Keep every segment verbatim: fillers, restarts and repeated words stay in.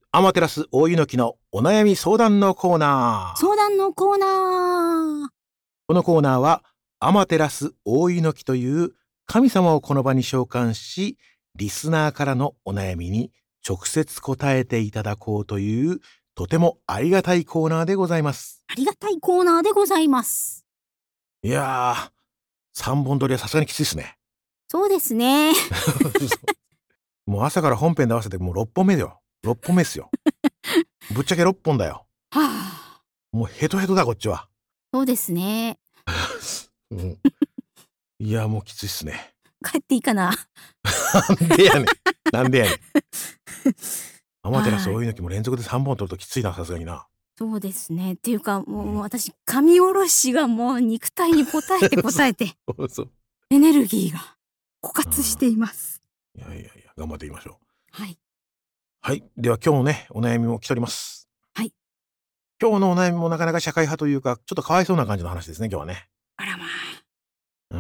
アマテラス大湯の木のお悩み相談のコーナー。 相談のコーナー。 このコーナーはアマテラス大湯の木という神様をこの場に召喚し、リスナーからのお悩みに直接答えていただこうというとてもありがたいコーナーでございます。 ありがたいコーナーでございます。 いやー、さんぼん撮りはさすがにきついですね。 そうですね。 もう朝から本編で合わせてもうろっぽんめだよ。ろっぽんめっすよ。ぶっちゃけろっぽんだよ。 はあ。 もうヘトヘトだこっちは。 そうですね。 うん、いやもうきついっすね。 帰っていいかな。 なんでやねん。なんでやねん。アマテラス大湯の木も連続でさんぼん撮るときついな、さすがにな。 そうですね。っていうかもう、うん、私神おろしがもう肉体に応えて応えてそうそうエネルギーが枯渇しています。 いやいやいや、頑張っていきましょう。 はい。 はい。では今日のね、お悩みも来ております。 はい。 今日のお悩みもなかなか社会派というか、ちょっとかわいそうな感じの話ですね、今日はね。 あらまあ。 うん。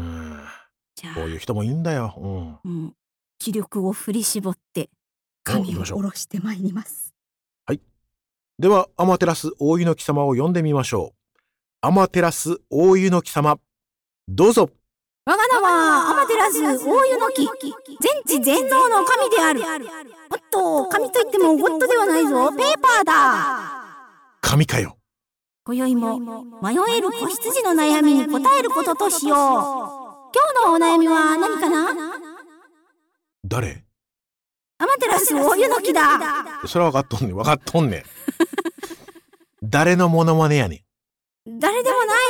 じゃあこういう人もいいんだよ。うん。 うん、気力を振り絞って神を下ろしてまいります。 はい。ではアマテラス大湯の木様を呼んでみましょう。アマテラス大湯の木様、どうぞ。 我が名はアマテラス大湯の木、全知全能の神である。おっと、神といってもゴッドではないぞ、ペーパーだ。 神かよ。 今宵も迷える子羊の悩みに答えることとしよう。今日のお悩みは何かな？ 誰？ アマテラス大湯の木だ。 それは分かっとんねん、分かっとんねん。誰のモノマネやねん。誰でもない。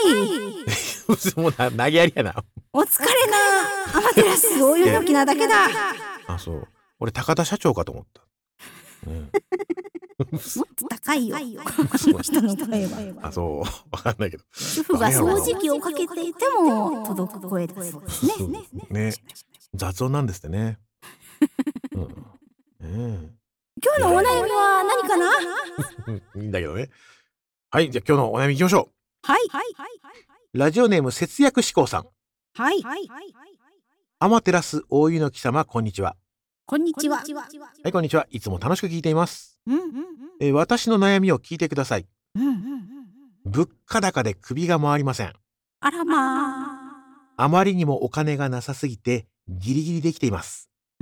もうな投げやりやな。 お疲れな。アマテラス大湯の木なだけだ。 あ、そう。俺高田社長かと思った。うん、 もっと高いよ。人の声は。 あ、そう。わかんないけど。 主婦が掃除機をかけていても届く声だそうですね。 ね。雑音なんですってね。うん、ね。 今日のお悩みは何かな？ いいんだけどね。はい、じゃあ今日のお悩みいきましょう。 はい。 ラジオネーム節約志向さん。 はい。 アマテラス大湯の木様、こんにちは。 こんにちは。 はい、こんにちは。いつも楽しく聞いています。 うんうんうん、 えー、私の悩みを聞いてください。 うんうんうん、 物価高で首が回りません。 あらまあ。 あまりにもお金がなさすぎてギリギリできています。 うん、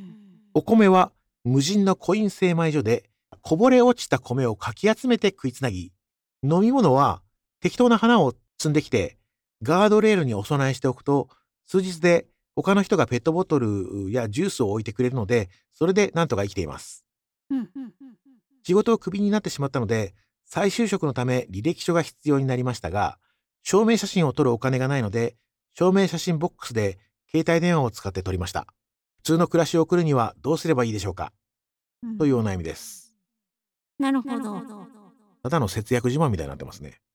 お米は無人のコイン精米所でこぼれ落ちた米をかき集めて食いつなぎ、飲み物は適当な花を積んできてガードレールにお供えしておくと、数日で他の人がペットボトルやジュースを置いてくれるので、それでなんとか生きています。 うん、 仕事をクビになってしまったので、再就職のため履歴書が必要になりましたが、証明写真を撮るお金がないので、証明写真ボックスで携帯電話を使って撮りました。普通の暮らしを送るにはどうすればいいでしょうか、うん、というお悩みです。 なるほど。 ただの節約自慢みたいになってますね。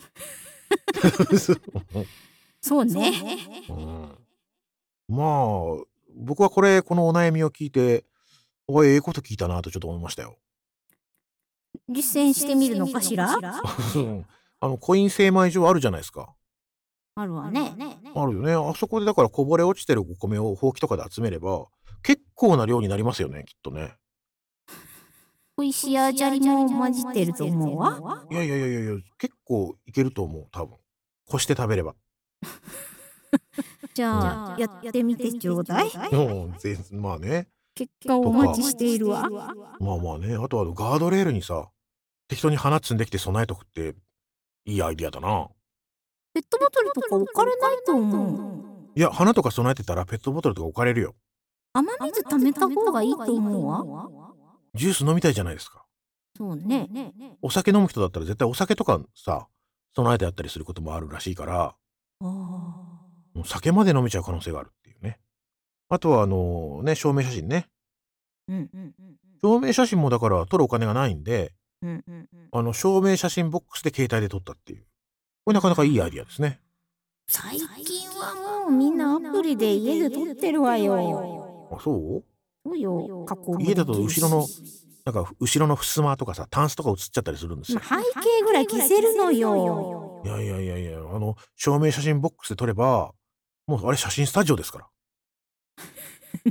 そうね、 うん、まあ僕はこれこのお悩みを聞いて、おい、ええこと聞いたなとちょっと思いましたよ。 実践してみるのかしら？ あのコイン精米所あるじゃないですか。 あるわね。 あるよね。あそこでだからこぼれ落ちてるお米をほうきとかで集めれば結構な量になりますよね、きっとね。 小石や砂利も混じってると思うわ。 いやいやいやいや、結構いけると思う、多分。こして食べれば。 じゃあやってみてちょうだい。 うん、全まあね。 結果をお待ちしているわ。 まあまあね。あとはガードレールにさ、適当に花積んできて備えとくっていいアイディアだな。 ペットボトルとか置かれないと思う。いや、花とか備えてたらペットボトルとか置かれるよ。 雨水溜めた方がいいと思うわ。 ジュース飲みたいじゃないですか。 そうね。 お酒飲む人だったら絶対お酒とかさ、備えてあったりすることもあるらしいから、あ、酒まで飲めちゃう可能性があるっていうね。あとはあのね、証明写真ね。うんうんうん、証明写真もだから撮るお金がないんで、うんうんうん、あの証明写真ボックスで携帯で撮ったっていう、これなかなかいいアイディアですね。 最近はもうみんなアプリで家で撮ってるわよ。 あ、そう？ そうよ。加工も家だと後ろのなんか後ろの襖とかさ、タンスとか映っちゃったりするんですよ。 背景ぐらい消せるのよ。 いやいやいやいや、あの証明写真ボックスで撮ればもうあれ写真スタジオですから。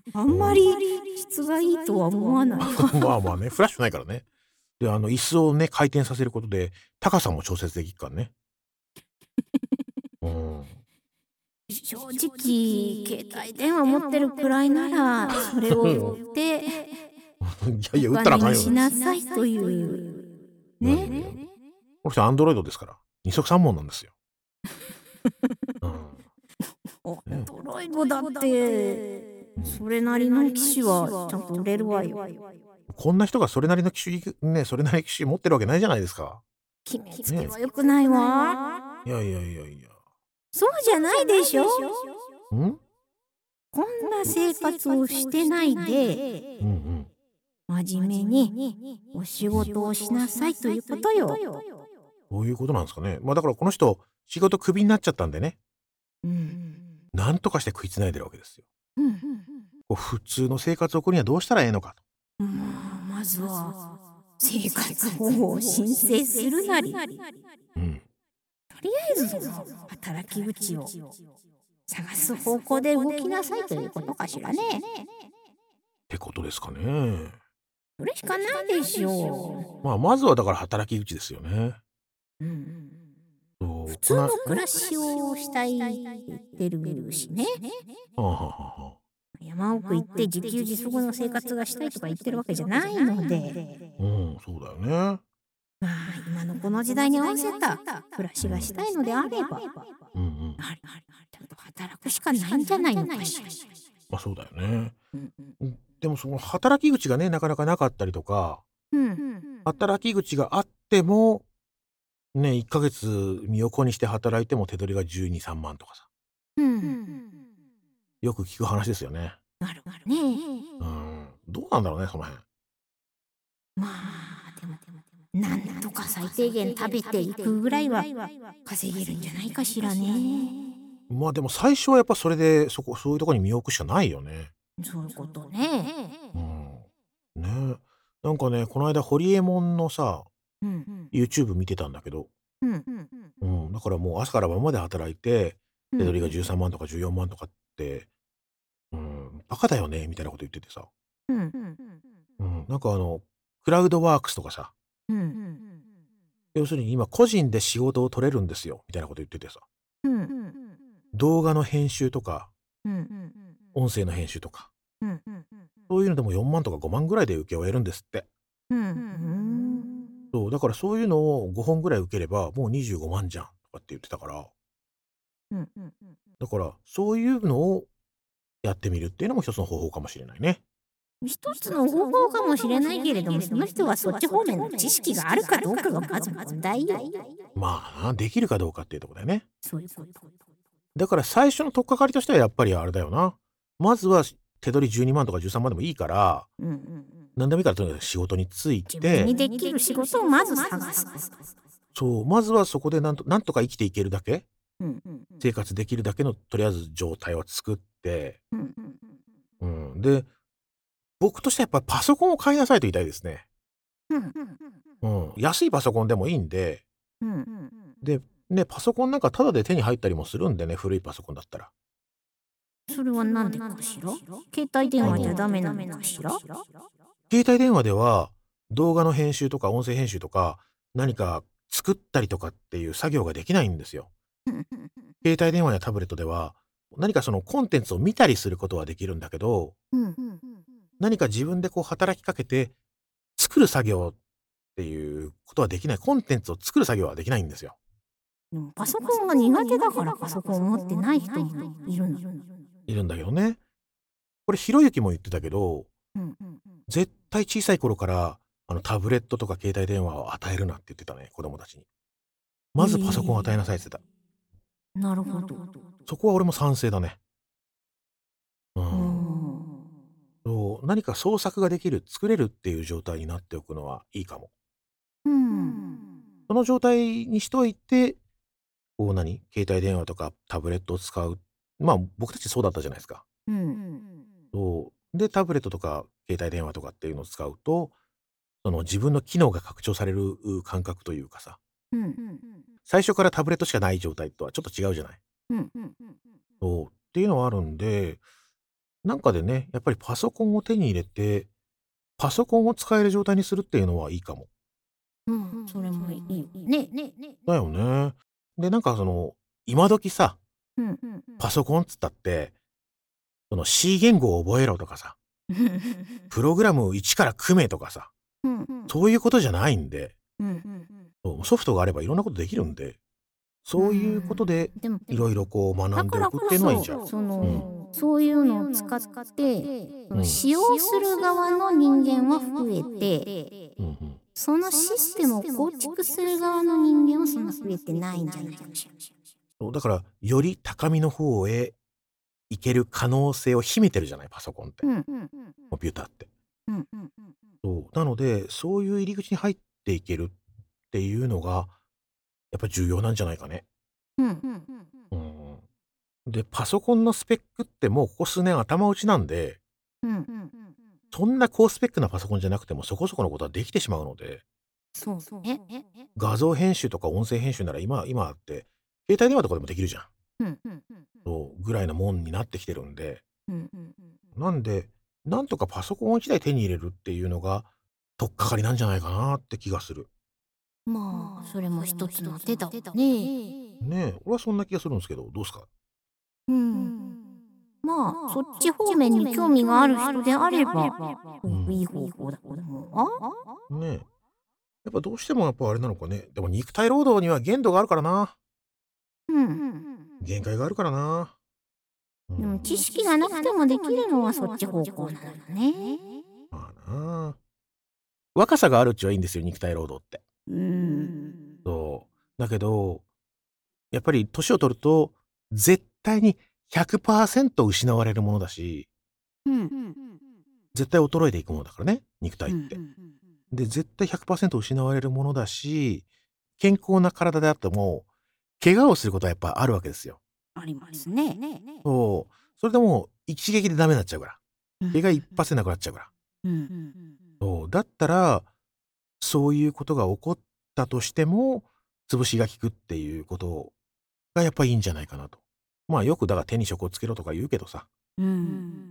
あんまり質がいいとは思わない。 まあまあね、フラッシュないからね。で、あの、椅子をね、回転させることで、高さも調節できるからね。うん。 正直、携帯電話持ってるくらいなら、それを売って、 いやいや、売おったらあかんよ。 金にしなさいという。 いやいやいや。 ね。 この人アンドロイドですから。二足三門なんですよ。うん。ね。 アンドロイドだって、 うん。 それなりの機種はちゃんと売れるわよ。 こんな人がそれなりの機種ね、それなりの機種持ってるわけないじゃないですか。 決めつけは良くないわ。 いやいやいやいや。 そうじゃないでしょ。 ん？ こんな生活をしてないで、 うんうん。 真面目にお仕事をしなさいということよ。 そういうことなんですかね。まあだからこの人、仕事クビになっちゃったんでね、 うん。 なんとかして食いつないでるわけですよ。 うん。 こう普通の生活を送るにはどうしたらええのかと。 まあ、まずは生活保護を申請するなり、とうん。 りあえずその働き口を探す方向で動きなさいということかしらね。 ってことですかね。 それしかないでしょまあまずはだから働き口ですよね。 う。うん。 そう、 普通の暮らしをしたいって言ってるしね。 はあはあはあはあ。 山奥行って自給自足の生活がしたいとか言ってるわけじゃないので、 うん、そうだよね。 まあ今のこの時代に合わせた暮らしがしたいのであれば、 うんうん。 あれちゃんと働くしかないんじゃないのかしら。 まあそうだよね。 うんうんでもその働き口がね、なかなかなかったりとか、 うん。 働き口があっても、ね、いっかげつ身を粉にして働いても手取りがじゅうに、さんまんとかさ、 うん。 よく聞く話ですよね。 なるほどね。 うん、どうなんだろうね、その辺。 まあでもなんとか最低限食べていくぐらいは稼げるんじゃないかしらね。 まあでも最初はやっぱそれで、そこそういうとこに身を置くしかないよね。 そういうことね。 うん。ね。なんかね、この間ホリエモンのさ、 うん。 YouTube 見てたんだけど、 うん。 うん、だからもう朝から晩まで働いて、 うん。 手取りがじゅうさんまんとかじゅうよんまんとかって、うん、バカだよねみたいなこと言っててさ。 うん。 うん、なんかあの、クラウドワークスとかさ、 うん。 要するに今個人で仕事を取れるんですよみたいなこと言っててさ。 うん。 動画の編集とか、 うん。 音声の編集とか、 うん。 そういうのでもよんまんとかごまんぐらいで請け負えるんですって。 うん。 そう、だからそういうのをごほんぐらい受ければ、もうにじゅうごまんじゃんとかって言ってたから、 うん。 だからそういうのをやってみるっていうのも一つの方法かもしれないね。 一つの方法かもしれないけれども、その人はそっち方面の知識があるかどうかがまず問題よ。 まあな、できるかどうかっていうところだよね。 そういうこと。 だから最初の取っかかりとしてはやっぱりあれだよな。まずは手取りじゅうにまんとかじゅうさんまんでもいいから、 うんうん。 何でもいいからとにかく仕事に就い自分にて、 できる仕事をまず探す。 そう、まずはそこでなんとなんとか生きていけるだけ、 うん生活できるだけのとりあえず状態を作って、 うんうん、で、僕としてはやっぱパソコンを買いなさいと言いたいですね。 うんうん、安いパソコンでもいいんで、 うんで、ね、パソコンなんかタダで手に入ったりもするんでね、古いパソコンだったら。 それはなんでかしら。携帯電話じゃダメなのかしら。 携帯電話では動画の編集とか音声編集とか何か作ったりとかっていう作業ができないんですよ。携帯電話やタブレットでは何かそのコンテンツを見たりすることはできるんだけど、何か自分でこう働きかけて作る作業っていうことはできない。コンテンツを作る作業はできないんですよ。 でもパソコンが苦手だからパソコンを持ってない人もいるの。 いるんだけどね。これひろゆきも言ってたけど、絶対小さい頃からあのタブレットとか携帯電話を与えるなって言ってたね、子供たちに。まずパソコンを与えなさいって言ってた。 なるほど。 そこは俺も賛成だね。う。 うんん。 そう、何か創作ができる、作れるっていう状態になっておくのはいいかも。 うん。 その状態にしといて、こう何携帯電話とかタブレットを使う。まあ僕たちそうだったじゃないですか。 うん。 そう。で、タブレットとか携帯電話とかっていうのを使うと、その自分の機能が拡張される感覚というかさ、 うん。 最初からタブレットしかない状態とはちょっと違うじゃない。 うん。 そう。っていうのはあるんで、 なんかでね、やっぱりパソコンを手に入れて、パソコンを使える状態にするっていうのはいいかも。 うん、それもいいよね。 だよね。で、なんかその、今時さ、 うん。 パソコンっつったって、その C 言語を覚えろとかさ、プログラムを一から組めとかさ、そういうことじゃないんで、そうソフトがあればいろんなことできるんで、そういうことででも、 いろいろこう学んでおくっだからこていうのはいいじゃん。 そ、そうん。 の、そういうのを使って、そうん。 の使用する側の人間は増えて、 うんうん。 そのシステムを構築する側の人間はそんな増えてないんじゃないかもしれない。 そう、だから、より高みの方へ行ける可能性を秘めてるじゃない、パソコンって。 うん。 コンピューターって。 うん。 そう。なので、そういう入り口に入っていけるっていうのが、やっぱ重要なんじゃないかね。 うん。 うん。で、パソコンのスペックってもうここ数年頭打ちなんで、 うん。 そんな高スペックなパソコンじゃなくてもそこそこのことはできてしまうので、 そうね。 画像編集とか音声編集なら今今って、携帯電話とかでもできるじゃん。 うん。 そうぐらいなもんになってきてるんで、 うん。 なんで、なんとかパソコンをいちだい手に入れるっていうのが、取っかかりなんじゃないかなって気がする。 まあ、それも一つの手だね。 ねえ、俺はそんな気がするんですけど、どうすか？ うん。まあ、そっち方面に興味がある人であれば、 うん。 いい方法だと思うわ。 ねえ。やっぱどうしてもやっぱあれなのかね。でも肉体労働には限度があるからな。 うん。 限界があるからな。うでもん。 知識がなくてもできるのはそっち方向なのよね。 まあな。若さがあるっちはいいんですよ、肉体労働って。 うん。 そう。だけど、やっぱり年を取ると、絶対にひゃくパーセント失われるものだし、 うん。 絶対衰えていくものだからね、肉体うって。 ん。 で、絶対ひゃくパーセント失われるものだし、健康な体であっても、怪我をすることはやっぱあるわけですよ。 ありますね。 そう。それでもう一撃でダメになっちゃうから。怪我一発でなくなっちゃうから。 うん。 そう。だったら、そういうことが起こったとしても、潰しが効くっていうことがやっぱいいんじゃないかなと。まあよくだから手に職をつけろとか言うけどさ。 うん。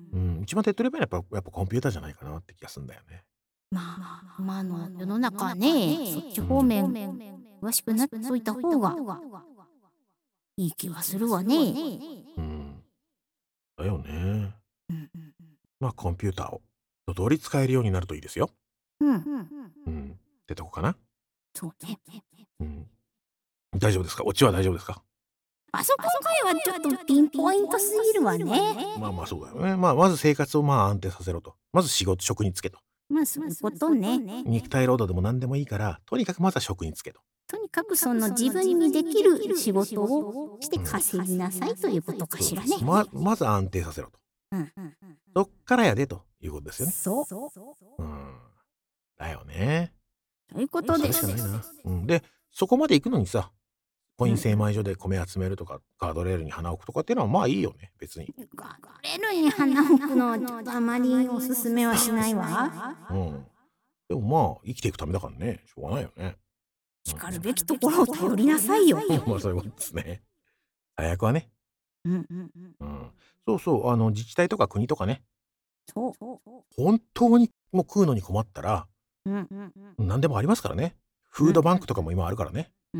うん、一番手っ取り早いのはやっぱやっぱコンピューターじゃないかなって気がするんだよね。 まあ、今の世の中はね、そっち方面、詳しくなっといた方がいい気はするわね。 うん。だよね。 うん。 まあコンピューターを一通り使えるようになるといいですよ。 うん。 うん。ってとこかな。 そうね。 うん。大丈夫ですか？オチは大丈夫ですか？ パソコン界はちょっとピンポイントすぎるわね。 まあまあそうだよね。まあまず生活をまあ安定させろと。まず仕事、職に就けと。 まあそういうことね。 肉体労働でも何でもいいから、とにかくまずは職に就けと。 とにかくその自分にできる仕事をして稼ぎなさいということかしらね。 ま、まず安定させろと。 うん。 そっからやでということですよね。 そう。 うん。だよね。 ということです。 それしかないな。うん。で、そこまで行くのにさ、コイン精米所で米集めるとか、ガードレールに花置くとかっていうのはまあいいよね、別に。 ガードレールに花置くのはちょっとあまりおすすめはしないわ。 うん。でもまあ、生きていくためだからね、しょうがないよね。 しかるべきところを頼りなさいよ。 まあそういうことですね。最悪はね。 うん。 うん。そうそう、あの、自治体とか国とかね、 そう。 本当にもう食うのに困ったら、 うん。 何でもありますからね。フードバンクとかも今あるからね。 うん。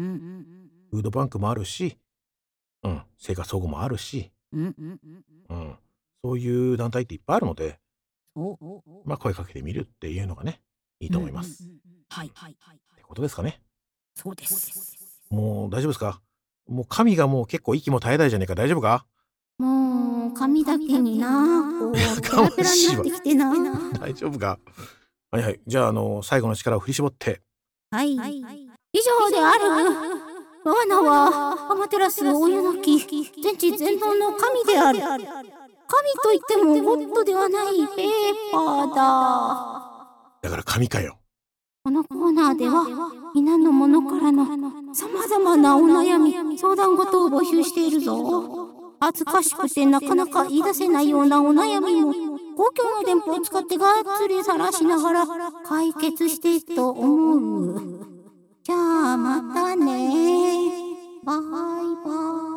フードバンクもあるし、うん、生活保護もあるし、 うん。 うん、そういう団体っていっぱいあるので、 そう。 まあ声かけてみるっていうのがね、いいと思います。 はい。 ってことですかね。 そうです。 もう大丈夫ですか？もう神がもう結構息も絶えないじゃねえか、大丈夫か？ もう髪だけにな、こうペラペラになってきてな。 大丈夫か？はいはい。じゃあ、あの、最後の力を振り絞って。 はい。以上である。我が名はアマテラス大湯の木、全知全能の神である。神といってもゴッドではないペーパーだ。 だから神かよ。 このコーナーでは皆の者からのさまざまなお悩み、相談事を募集しているぞ。恥ずかしくてなかなか言い出せないようなお悩みも公共の電波を使ってがっつり晒しながら解決していくと思う。じゃあまたね。バイバイ。